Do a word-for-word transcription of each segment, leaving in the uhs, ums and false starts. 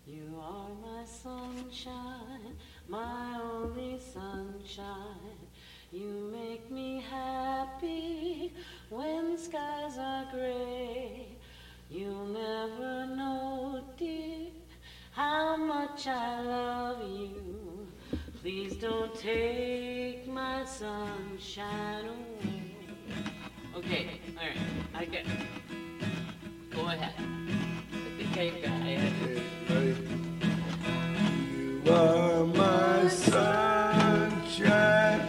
You are my sunshine, my only sunshine. You make me happy when skies are gray. You'll never know, dear, how much I love you. Please don't take my sunshine away. Okay, all right, I get it. Go ahead. Okay, guy. Okay, ready? You are my sunshine,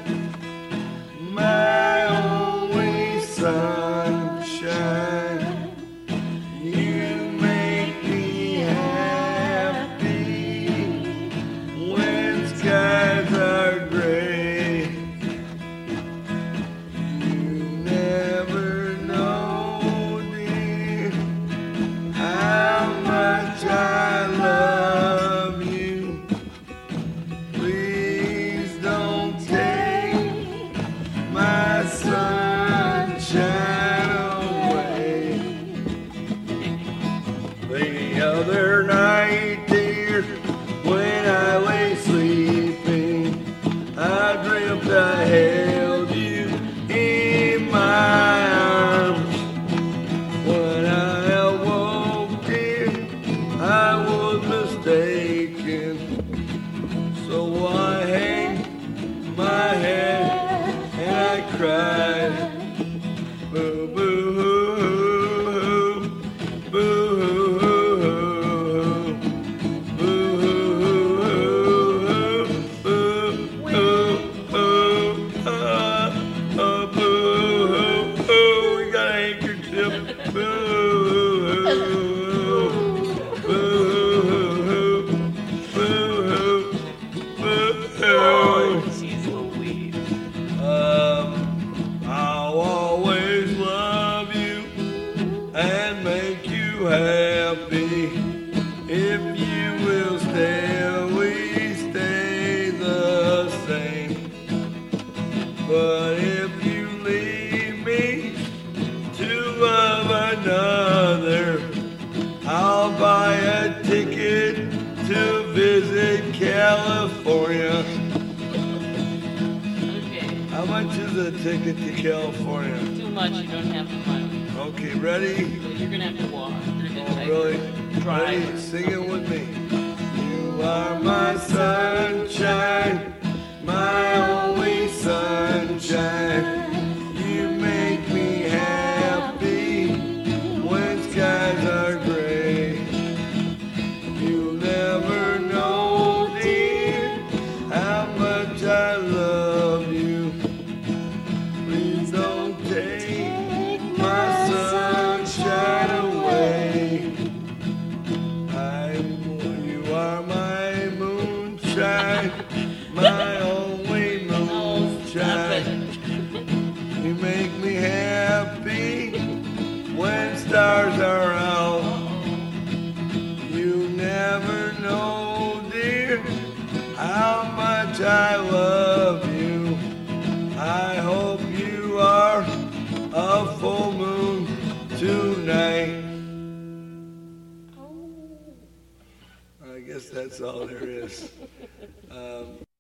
my only sunshine. You make me happy when skies are gray. You never know, dear, how much I love you. Please don't take my sunshine away. The other night, dear, when I lay sleeping, I dreamt I held you in my arms. When I awoke, dear, I was mistaken. So I hang my head and I cried. Boo boo hoo hoo, boo hoo hoo, boo hoo hoo, boo hoo ah ah boo hoo. We got a handkerchief. Boo hoo, boo hoo, boo hoo. Jeez Louise. Um, I'll always love you and make you happy. If you will stay, we stay the same. But if you leave me to love another, I'll buy a ticket to visit California. Okay, How much is a ticket to California? too much, you don't have the money. Okay, ready? You're gonna have to walk. You're gonna Oh, take really? drive. Ready? Sing it with me. You are my sunshine, my only sunshine. You make me happy when skies are gray. You'll never know, dear, how much I love you. Please don't take my sunshine away. I'm, you are my moonshine, my only moonshine. You make me happy when stars are out. You never know, dear, how much I love you. I hope you are a full moon tonight. I guess that's all there is. Um,